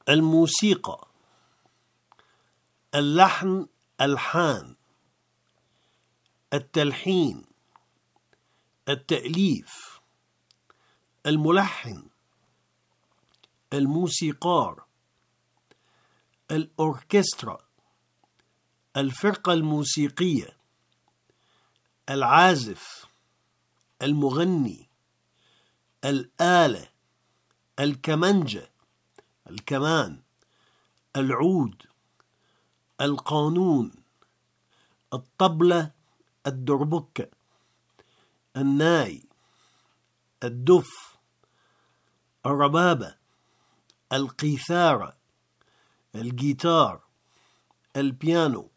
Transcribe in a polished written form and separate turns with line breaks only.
الموسيقى: اللحن ألحان، التلحين، التأليف، الملحن، الموسيقار، الأوركسترا، الفرقة الموسيقية، العازف، المغني، الآلة، الكمنجة، الكمان، العود، القانون، الطبلة، الدربكة، الناي، الدف، الربابة، القيثارة، الجيتار، البيانو،